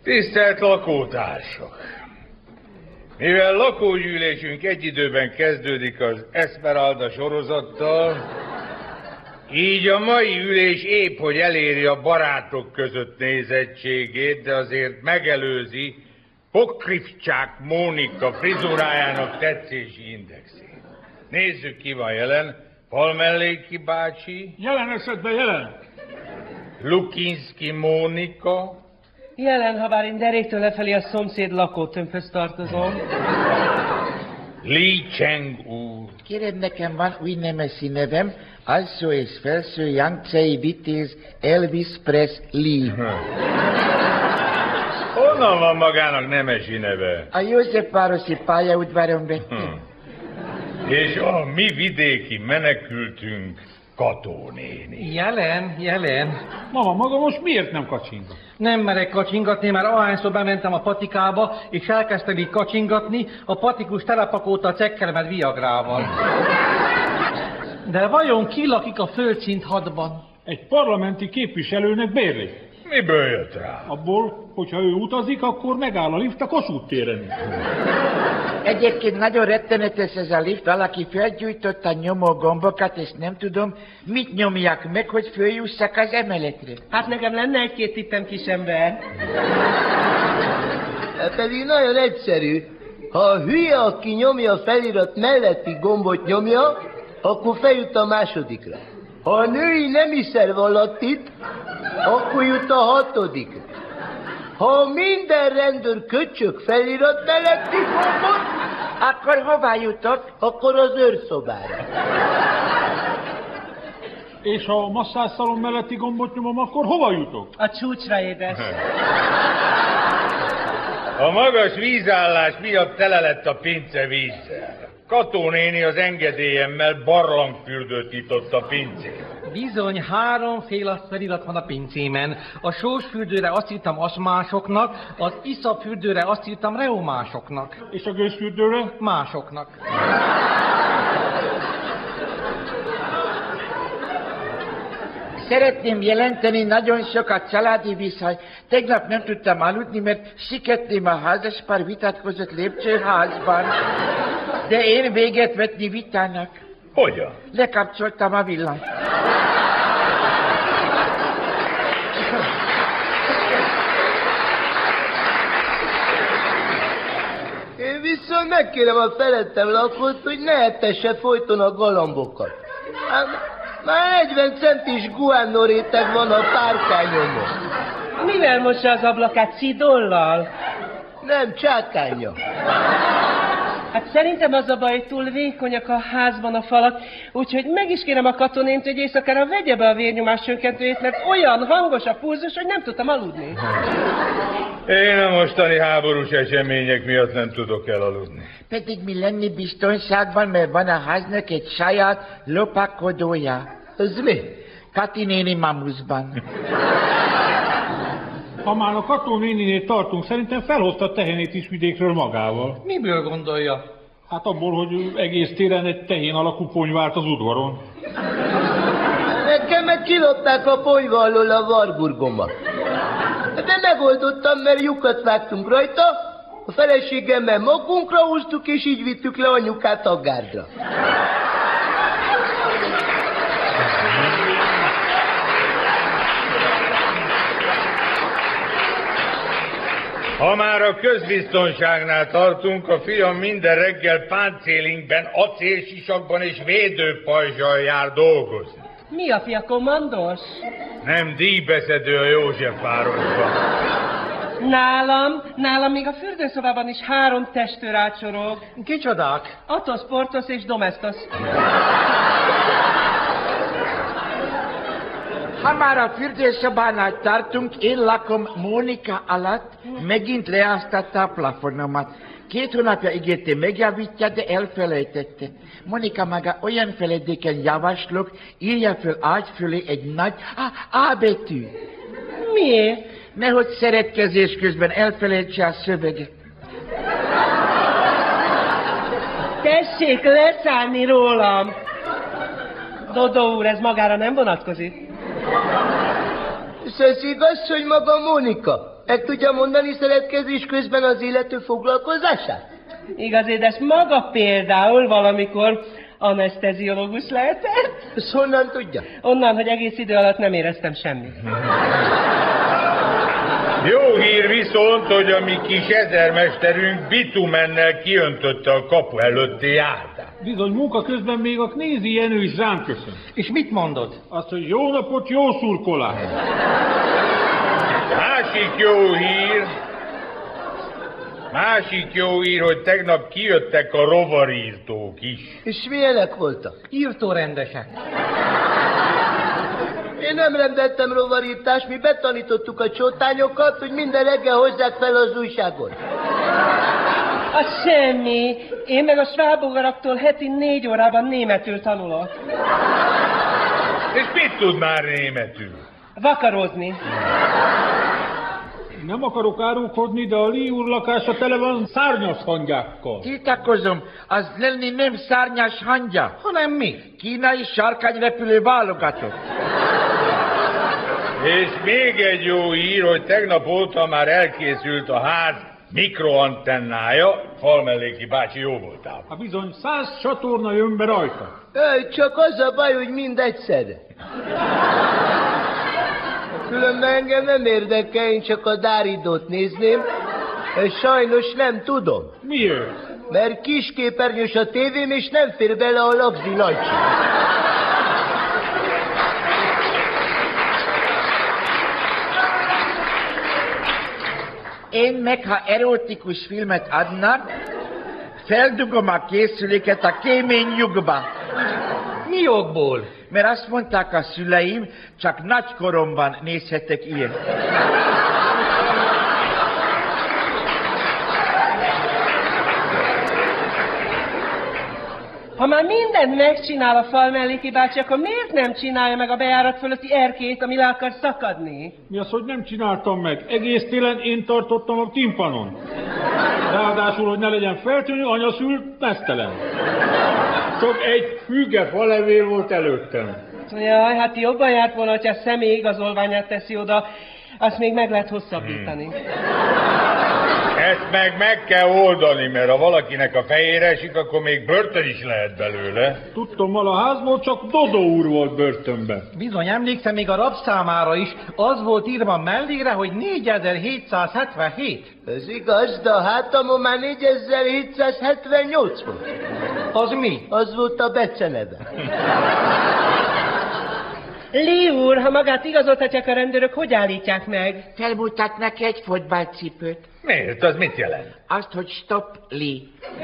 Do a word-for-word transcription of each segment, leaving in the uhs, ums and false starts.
Tisztelt lakótársak! Mivel lakógyűlésünk egy időben kezdődik az Esmeralda sorozattal, így a mai ülés épp, hogy eléri a barátok között nézettségét, de azért megelőzi Pokrivcsák Mónika frizurájának tetszési indexét. Nézzük, ki van jelen. Palmelléki bácsi. Jelen esetben jelen. Lukinszki Mónika. Jelen, ha bár én deréktől lefelé a szomszéd lakótömbhöz tartozom. Li Cheng úr. Kérem, nekem van új nemesi nevem, alsó és felső Yangtze vitéz Elvis Presley. Honnan van magának nemesi neve? A Józsefvárosi pályaudvaron vettem. Hm. És a mi vidéki menekültünk Kató néni. Jelen, jelen. Mama, maga most miért nem kacsingat? Nem merek kacsingatni, mert ahányszor bementem a patikába, és elkezdtem így kacsingatni, a patikus telepakolta a cekkeremet viagrával. De vajon ki lakik a földszint hadban? Egy parlamenti képviselőnek bérli. Miből jött rá? Abból, hogyha ő utazik, akkor megáll a lift a Kossuth téren. Egyébként nagyon rettenetes ez a lift, valaki felgyújtotta a nyomógombokat, és nem tudom, mit nyomják meg, hogy följussak az emeletre. Hát nekem lenne egy-két tippem, kisember. Pedig nagyon egyszerű. Ha a hülye, aki nyomja a felirat melletti gombot nyomja, akkor feljut a másodikra. Ha a női nemi szerv alatt itt, akkor jut a hatodikra. Ha minden rendőr köcsög felirat melletti gombot, akkor hová jutok? akkor az őrszobára. És ha a masszásszalon melletti gombot nyomom, akkor hova jutok? A csúcsra, édes. A magas vízállás miatt tele lett a pince vízzel. Kató néni az engedélyemmel barlangfürdőt nyitott a pincén. Bizony, háromféle felirat van a pincémen. A sósfürdőre azt írtam aszmásoknak, az iszapfürdőre azt írtam reumásoknak. És a gőzfürdőre? Másoknak. Szeretném jelenteni, nagyon sok a családi viszony. Tegnap nem tudtam aludni, mert siketném a házaspár vitatkozott lépcsőházban. De én véget vetni vitának. Hogyan? Lekapcsoltam a villanyt. Én viszont megkérem a felettem lakót, hogy ne etesse folyton a galambokat. Hát, már negyven centis guano réteg van a párkányomon. Mivel mossa az ablakát, szidollal? Nem, csákánya. Hát szerintem az a baj, hogy túl vékonyak a házban a falak, úgyhogy meg is kérem a katonént, hogy éjszakára vegye be a vérnyomás csökkentőjét, mert olyan hangos a pulzus, hogy nem tudtam aludni. Én a mostani háborús események miatt nem tudok elaludni. Pedig mi lenni biztonságban, mert van a háznak egy saját lopakodója. Ez mi? Kati néni mamuszban. Ha már a Kató néninél tartunk, szerintem felhozta a tehenét is vidékről magával. Miből gondolja? Hát abból, hogy egész téren egy tehén alakú pony várt az udvaron. Nekem meg kilopták a ponyva alól a varburgomat. De megoldottam, mert lyukat vágtunk rajta, a feleségemmel magunkra húztuk, és így vittük le anyukát a gárdra. Ha már a közbiztonságnál tartunk, a fiam minden reggel páncélinkben, acélsisakban és védőpajzsal jár dolgozni. Mi a fia, kommandos? Nem díjbeszedő a Józsefvárosban. Nálam, nálam még a fürdőszobában is három testőr átsorog. Kicsodák? Athos, Porthos és Domestos. Ha már a fürdőszobánál tartunk, én lakom Mónika alatt, megint leáztatta a plafonomat. Két hónapja ígérte megjavítja, de elfelejtette. Monika maga olyan feledéken javaslok, írja föl ágy fölé egy nagy A, A betű. Miért? Nehogy szeretkezés közben elfelejtse a szöveget. Tessék leszállni rólam! Dodó úr, ez magára nem vonatkozik? És ez igaz, hogy maga Mónika? Meg tudja mondani szeretkezés közben az illető foglalkozását? Igaz, édes, maga például valamikor aneszteziológus lehetett? Ezt honnan tudja? Onnan, hogy egész idő alatt nem éreztem semmit. Jó hír viszont, hogy a mi kis ezermesterünk bitumennel kiöntötte a kapu előtti járdát. Bizony, munka közben még a Knézi Jenő is rám köszön. És mit mondod? Azt, hogy jó napot, jó szurkolás. Másik jó hír, másik jó hír, hogy tegnap kijöttek a rovarírtók is. És milyenek voltak? Írtórendesek. Én nem rendeltem rovarítást, mi betanítottuk a csótányokat, hogy minden reggel hozzák fel az újságot. Az semmi. Én meg a svábogaraktól heti négy órában németül tanulok. És mit tud már németül? Vakarozni. Nem akarok árulkodni, de a Lee úr lakása tele van szárnyas hangyákkal. Tiltakozom, az lenni nem szárnyas hangya, Hanem mi? kínai sárkányrepülő válogatott. És még egy jó hír, hogy tegnap óta már elkészült a ház mikroantennája. Falmelléki bácsi jó voltál. Hát bizony, száz csatorna jön be rajta. Öy, csak az a baj, hogy mind egyszerre. Különben engem nem érdekel, én csak a Dáridót nézném, és sajnos nem tudom. Miért? Mert kisképernyős a tévém, és nem fér bele a Lagzi nagysi. Én meg, ha erotikus filmet adnak, feldugom a készüléket a kémény lyukba. Mi jogból? Mert azt mondták a szüleim, csak nagykoromban nézhetek ilyet. Ha már mindent megcsinál a Falmelléki bácsi, akkor miért nem csinálja meg a bejárat fölötti erkélyt, ami le akar szakadni? Mi az, hogy nem csináltam meg? Egész télen én tartottam a timpanon. Ráadásul, hogy ne legyen feltűnő, anya szült meztelen. Csak egy füge falevél volt előttem. Jaj, hát jobban járt volna, hogyha a személyigazolványát teszi oda, azt még meg lehet hosszabbítani. Ezt meg meg kell oldani, mert ha valakinek a fejére esik, akkor még börtön is lehet belőle. Tudtam, a házból csak Dodó úr volt börtönben. Bizony, emlékszem, még a rabszámára is az volt írva mellére, hogy négyezer-hétszázhetvenhét. Ez igaz, de a hátamon már négyezer-hétszázhetvennyolc volt. Az mi? Az volt a beceneve. Lee úr, ha magát igazoltatják a rendőrök, hogy állítják meg? Felmutatnak egy fotballcipőt. Miért? Az mit jelent? Azt, hogy stop, Lee.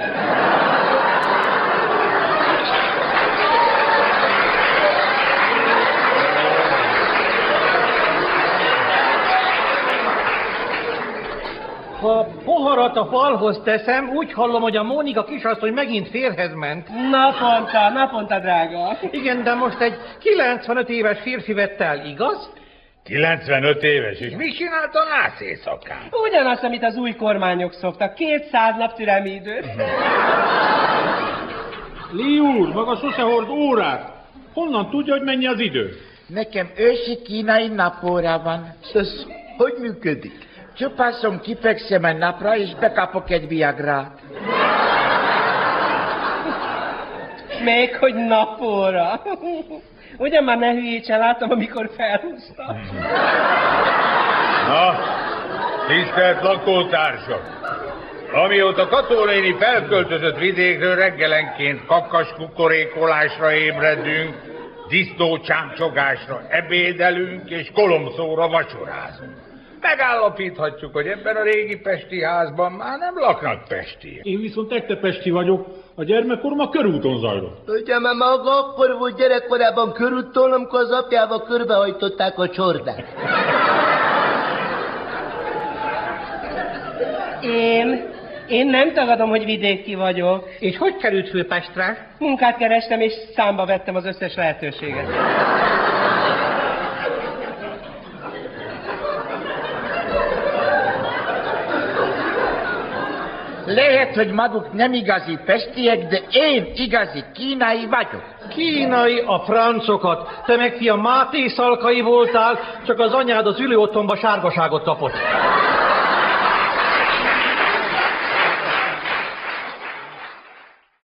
Ha poharat a falhoz teszem, úgy hallom, hogy a Mónika kisasszony megint férhez ment. Naponta, naponta, drága. Igen, de most egy kilencvenöt éves férfi vett el, igaz? kilencvenöt éves, és mit csinált a nász éjszakán? Ugyanazt, amit az új kormányok szoktak. kétszáz nap türelmi időt. Lee úr, maga sose hord órát. Honnan tudja, hogy mennyi az idő? Nekem ősi kínai napóra van. Ez hogy működik? Csupaszom, kifekszem egy napra, és bekapok egy viagrát. Még hogy napóra. Ugyan már ne hülyítsen, látom, amikor felhúzta. Na, tisztelt lakótársak! Amióta Kató néni felköltözött vidékről, reggelenként kakas kukorékolásra ébredünk, disznócsámcsogásra ebédelünk, és kolomszóra vacsorázunk. Megállapíthatjuk, hogy ebben a régi pesti házban már nem laknak pestiek. Én viszont ektepesti vagyok. A gyermekkorom a körúton zajlott. Ugye, mert maga akkor volt gyerekkorában körúton, amikor az apjával körbehajtották a csordát. Én, én nem tagadom, hogy vidéki vagyok. És hogy került Főpestre? Munkát kerestem, és számba vettem az összes lehetőséget. Lehet, hogy maguk nem igazi pestiek, de én igazi kínai vagyok. Kínai a francokat. Te meg, fiam, Máté Szalkai voltál, csak az anyád az ülőotthonba sárgaságot kapott.